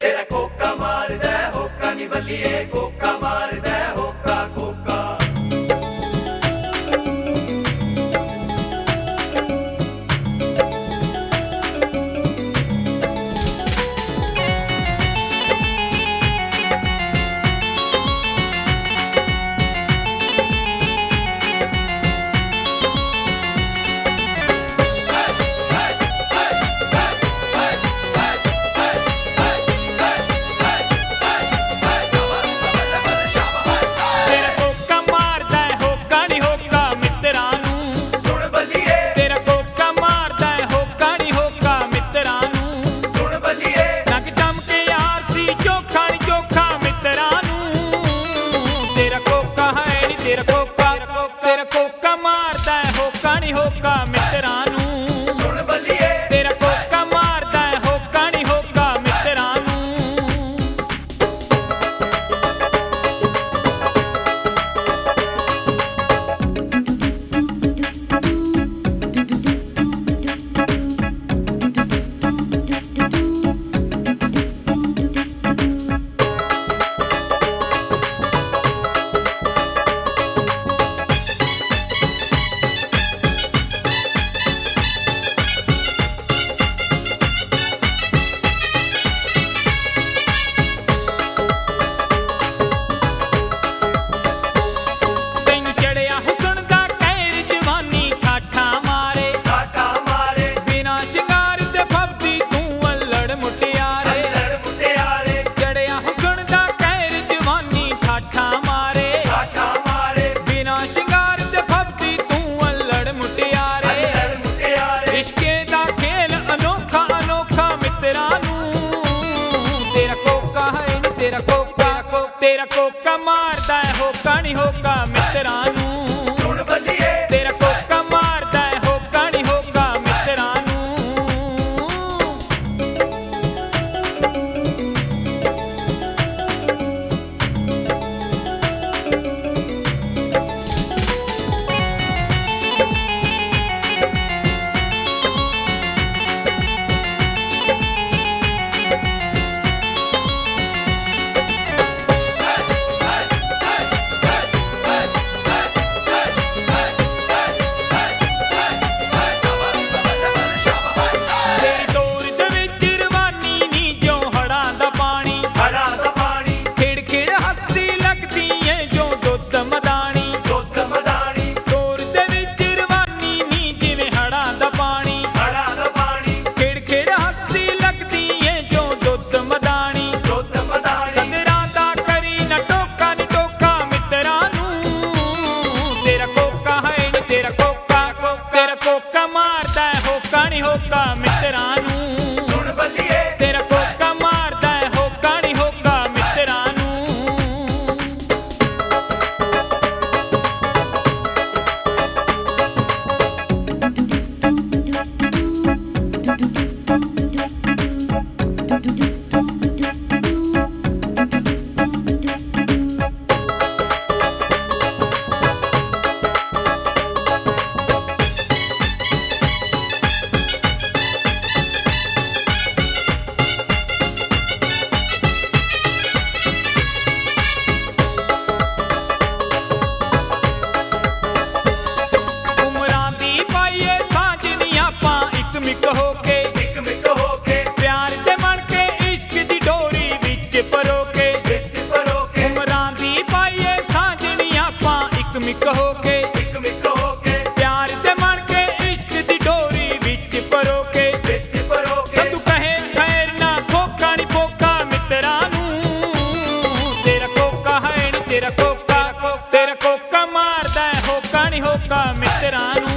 ਤੇਰਾ ਕੋਕਾ ਮਾਰਦਾ ਹੋਕਾ ਨੀ ਬੱਲੀਏ ਕੋਕਾ ਮਾਰਦਾ ਹੋਕਾ ਕੋਕਾ। ਤੇਰਾ ਕੋਕਾ ਮਾਰਦਾ ਹੋਕਾ ਨੀ ਹੋਕਾ ਮਿੱਤਰਾਂ ਨੂੰ ਸੁਣ ਬੱਲੀਏ। ਤੇਰਾ ਕੋਕਾ ਮਾਰਦਾ ਹੋਕਾ ਨੀ ਹੋਕਾ ਮਿੱਤਰਾਂ ਨੂੰ। ਤੇਰਾ ਕੋਕਾ ਮਾਰਦਾ ਹੋਕਾ ਨੀ ਹੋਕਾ ਮਿੱਤਰਾਂ ਨੂੰ ਸੁਣ ਬੱਲੀਏ। ਤੇਰਾ ਕੋਕਾ ਮਾਰਦਾ ਹੋਕਾ ਨੀ ਹੋਕਾ ਮਿੱਤਰਾਂ ਨੂੰ। ਕੋਕਾ ਮਾਰਦਾ ਹੋਕਾ ਨੀ ਹੋਕਾ ਮਿੱਤਰਾਂ ਨੂੰ ਸੁਣ ਬੱਲੀਏ। ਤੇਰਾ ਕੋਕਾ ਮਾਰਦਾ ਹੋਕਾ ਨੀ ਹੋਕਾ ਮਿੱਤਰਾਂ ਨੂੰ। ਮਿਕ ਹੋ ਕੇ ਪਿਆਰ ਤੇ ਮਣ ਕੇ ਇਸ਼ਕ ਦੀ ਡੋਰੀ ਵਿੱਚ ਪਰੋ ਕੇ ਸਤੂ ਕਹੇ ਖੈਰ ਨਾ ਖੋਕਾ ਨੀ ਪੋਕਾ ਮਿੱਤਰਾਂ ਨੂੰ। ਤੇਰਾ ਕੋਕਾ ਹੈ ਨੀ ਤੇਰਾ ਕੋਕਾ ਮਾਰਦਾ ਹੋਕਾ ਨੀ ਹੋਕਾ ਮਿੱਤਰਾਂ ਨੂੰ।